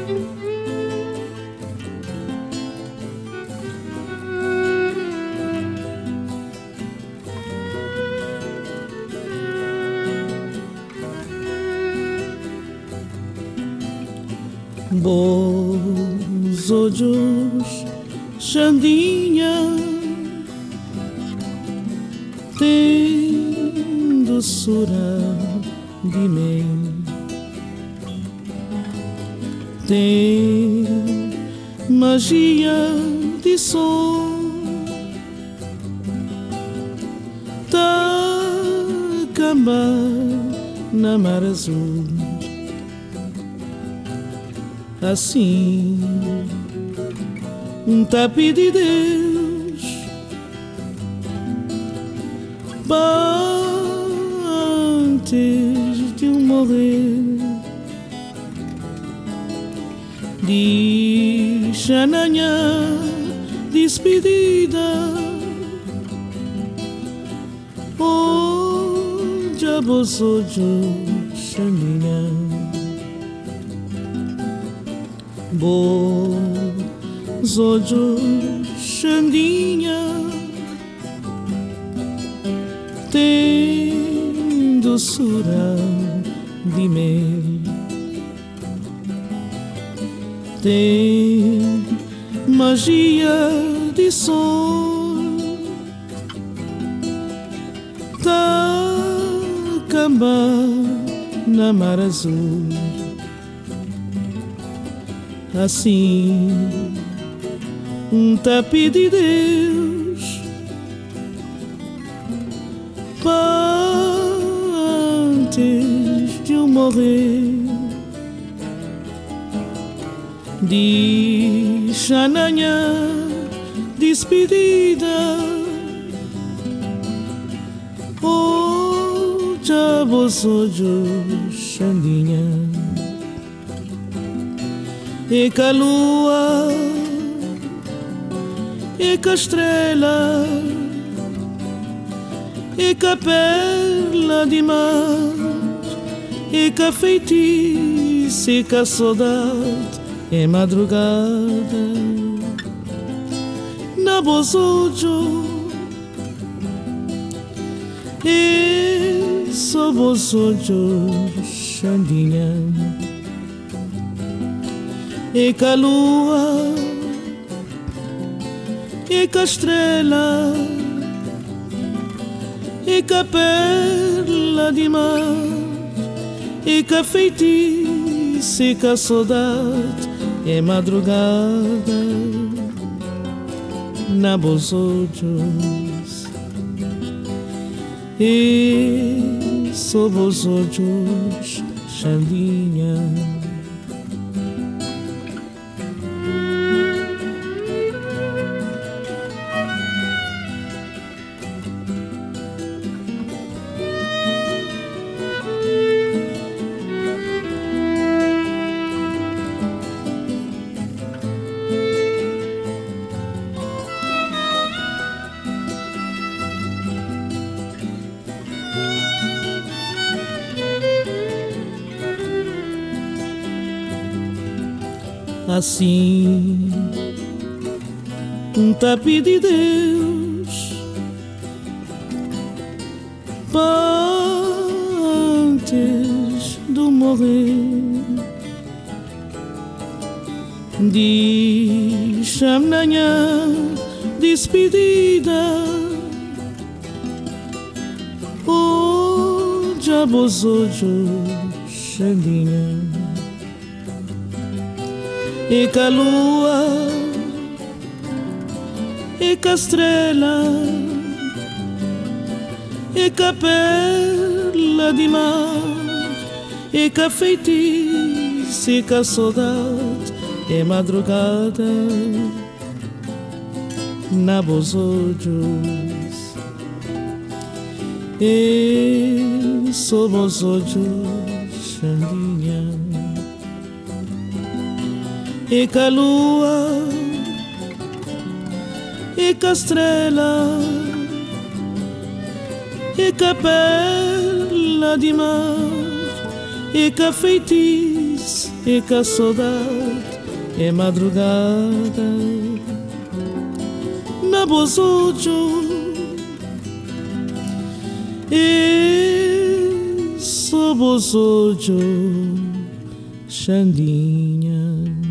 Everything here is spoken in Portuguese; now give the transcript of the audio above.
Bons olhos, Xandinha, tem doçura de mel, tem magia de sol, tá camba na mar azul. Assim, tá pedindo Deus antes de eu morrer, diz a nanha despedida, onde a bolsa de Xandinha. Bons olhos, Xandinha, tem doçura de mel, tem magia de sol, tá camba na mar azul. Assim, tá pedindo Deus antes de eu morrer, diz a nanha despedida, onde a bolsa de Xandinha. E que a lua, e que a estrela, e que a perla de mar, e que a feitiço, e que a saudade é madrugada na bozojo. E só bozojo, Xandinha. E que a lua, e que a estrela, e que a perla de mar, e que a feitiço, e que a saudade é madrugada na bozojos. E só bozojos, Xandinha. Assim, tá pedindo Deus antes de morrer, diz a nanha despedida, onde a bozojo, Xandinha. E que a lua, e que a estrela, e que a perla de mar, e que a feitiço, e que a saudade é madrugada na bozojos. E só bozojos, Xandinha. E que a lua, e que a estrela, e que a perla de mar, e que a feitiço, e que a saudade é madrugada. Na bozojo e sou bozojo, Xandinha.